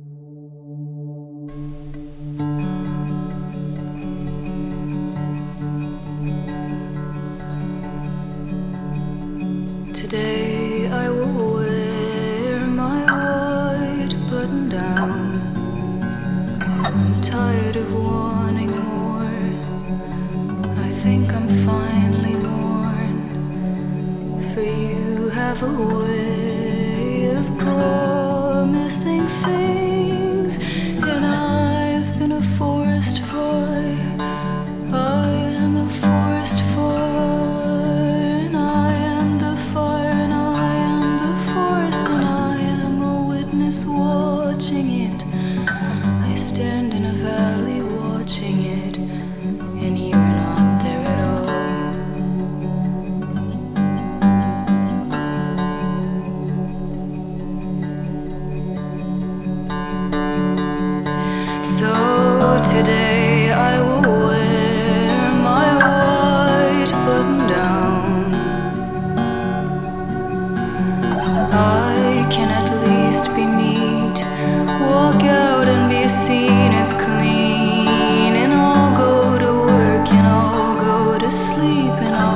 Today I will wear my white button down. I'm tired of wanting more. I think I'm finally worn. For you have a way of promising things, and I've been a forest fire. I am a forest fire, and I am the fire, and I am the forest, and I am a witness watching it. I stand in a valley watching it, and you're not there at all. So today I will wear my white button down. I can at least be neat, walk out and be seen as clean, and I'll go to work and I'll go to sleep and I'll